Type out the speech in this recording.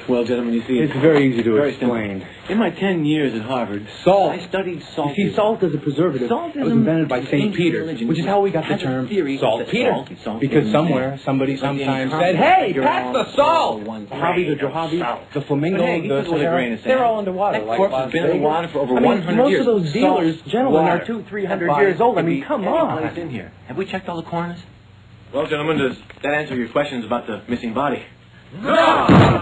Well, gentlemen, you see, It's very easy to very explain. simple. In my 10 years at Harvard, Salt. I studied salt. You see, salt is a preservative. Salt that was invented by St. Peter, which is how we got the term saltpeter. Because somewhere, somebody sometime said, "Hey, pass the salt!" Mojave, the Mojave, the Flamingo, the Sahara, they're all underwater. That corpse has been in the water for over 100 years. Most of those dealers, gentlemen, are 200-300 years old. I mean, come on. In here. Have we checked all the corners? Well, gentlemen, does that answer your questions about the missing body? No!